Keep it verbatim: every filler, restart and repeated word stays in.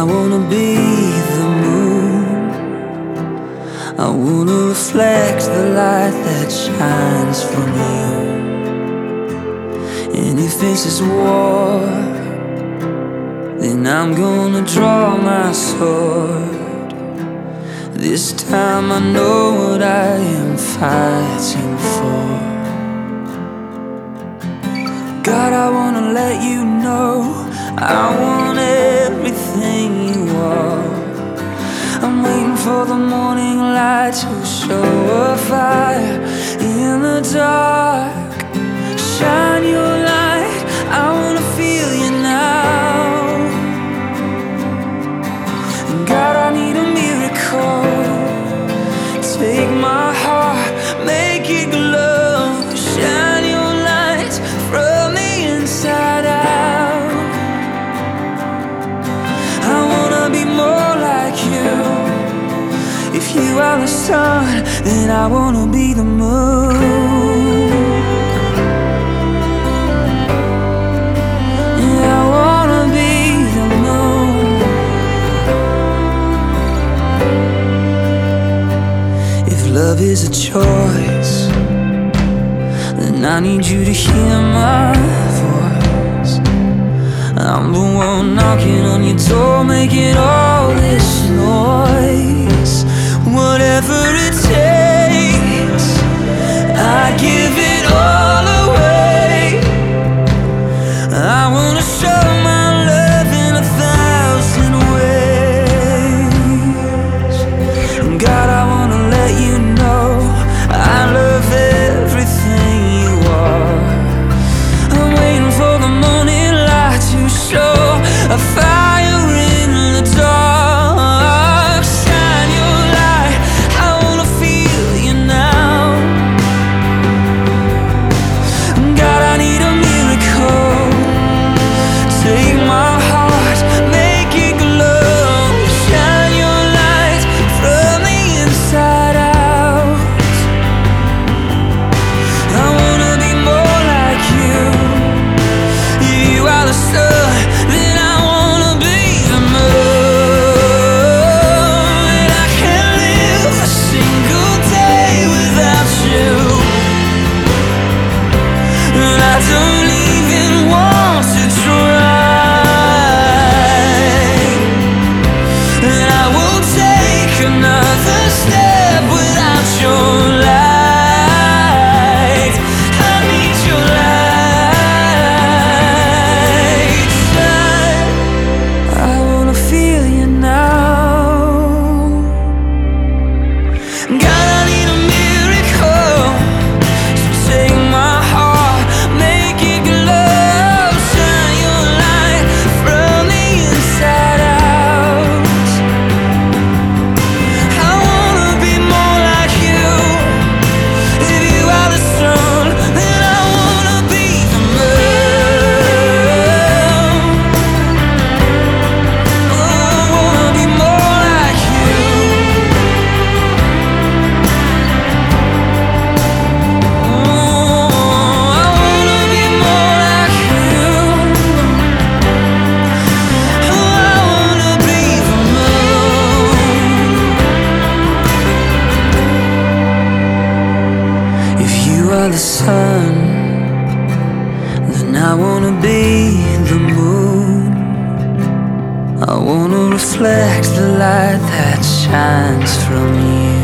wanna be the moon. I wanna reflect the light that shines from you. And if this is war, then I'm gonna draw my sword. This time I know what I am fighting for. God, I wanna let you know I want everything you are. I'm waiting for the morning light to show a fire in the dark. Shine your light, I wanna feel you now. God, I need a miracle. Take my heart, make it glow. Shine your light from the inside out. I wanna be more like you. If you are the sun, then I wanna be the moon. Yeah, I wanna be the moon. If love is a choice, then I need you to hear my voice. I'm the one knocking on your door, making all this noise. Whatever it takes, I give it all away. I wanna show my love in a thousand ways. God, I wanna let you know I love everything you are. I'm waiting for the morning light to show a fire in the dark. Shine your light, I wanna feel you now. God, I need a miracle. Take my heart, make it glow. Shine your light from the inside out. I wanna be more like you. If you are the sun, then I wanna be the moon. And I can't live a single day without you. And I don't even want to try. And I won't take another step without your light. I need your light. Shine. I wanna feel you now. God, I need a miracle. So take my heart, make it glow. Shine your light from the inside out. I wanna be more like you. If you are the sun, then I wanna be the moon. Oh, I wanna be more like you. Oh, I wanna be more like you. Oh, I wanna be the moon. If you are the sun, then I wanna be the moon. I wanna reflect the light that shines from you.